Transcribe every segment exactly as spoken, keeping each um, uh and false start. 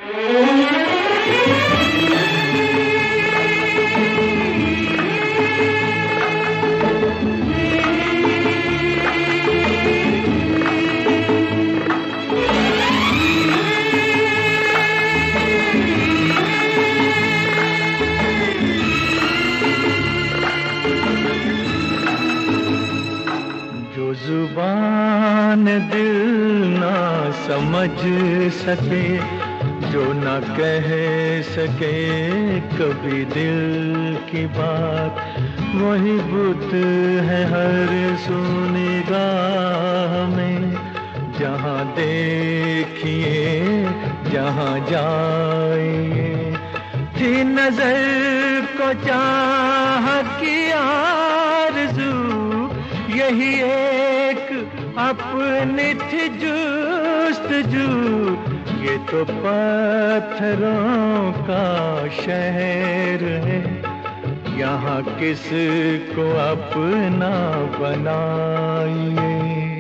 जुबान दिल ना समझ सके, जो न कह सके कभी दिल की बात, वही बुत है हर सुनिगाह में। जहाँ देखिए जहाँ जाइए, थी नजर को चाह की आरज़ू, यही एक अपनी थी जुस्तजू। ये तो पत्थरों का शहर है, यहाँ किसको अपना बनाइए।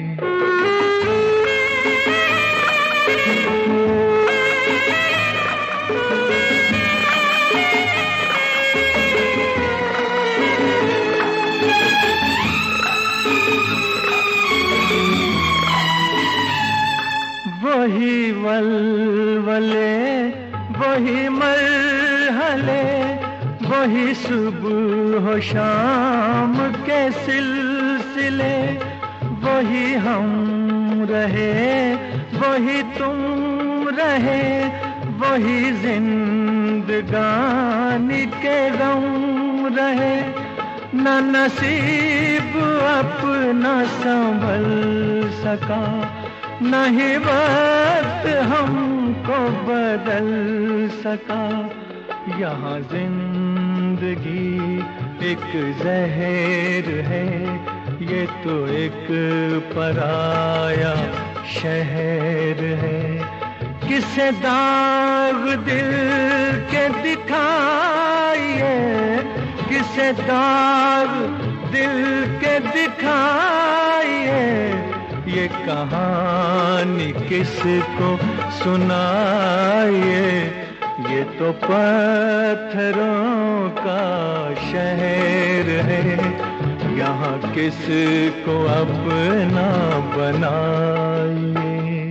वही वलवले, वही मरहले, वही सुबह हो शाम के सिलसिले। वही हम रहे, वही तुम रहे, वही जिंदगानी के गम रहे। न नसीब अपना संभल सका, नहीं वक्त हमको बदल सका। यहाँ जिंदगी एक जहर है, ये तो एक पराया शहर है। किसे दाग दिल के दिखाइए, किसे दाग दिल के दिखाइए। ये कहानी किसको सुनाइए, ये तो पत्थरों का शहर है, यहाँ किसको अपना बनाइए।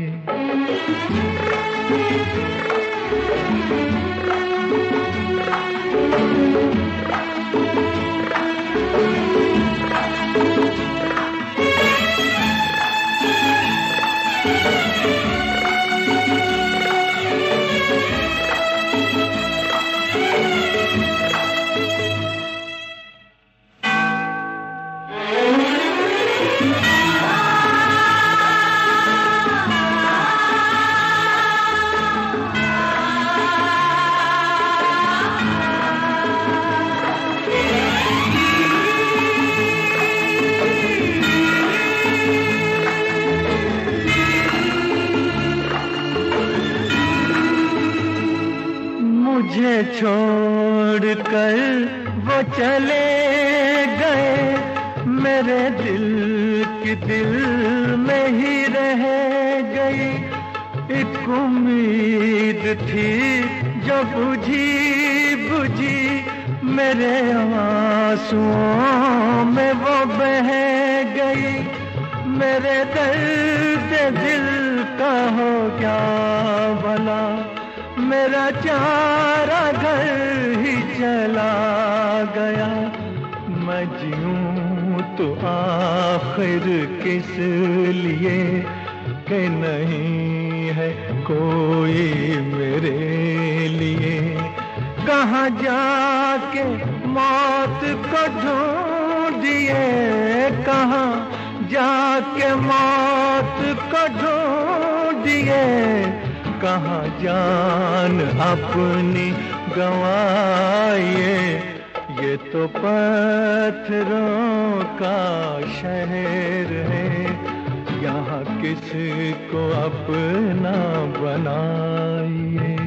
मुझे छोड़कर वो चले गए, मेरे दिल की दिल में ही रह गई। एक उम्मीद थी जो बुझी बुझी, मेरे आंसुओं में वो बह गई। मेरे दर्द दिल का हो क्या भला, मेरा चारा घर ही चला गया। मैं जीऊं तो आखिर किस लिए, कि नहीं है कोई मेरे लिए। कहाँ जाके मौत को ढूंढिए, कहाँ जाके मौत को ढूंढिए। कहाँ जान अपनी गंवाइए, ये तो पत्थरों का शहर है, यहाँ किसको अपना बनाइए।